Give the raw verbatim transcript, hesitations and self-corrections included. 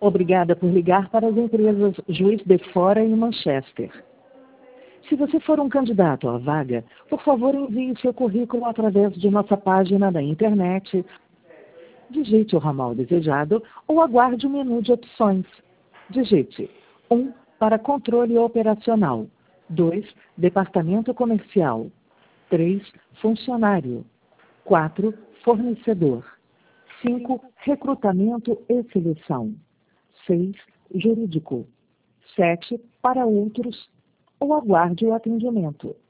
Obrigada por ligar para as empresas Juiz de Fora e Manchester. Se você for um candidato à vaga, por favor envie seu currículo através de nossa página da internet. Digite o ramal desejado ou aguarde o menu de opções. Digite um para controle operacional, dois Departamento comercial, três Funcionário, quatro Fornecedor, cinco Recrutamento e seleção, seis Jurídico, sete para outros ou aguarde o atendimento.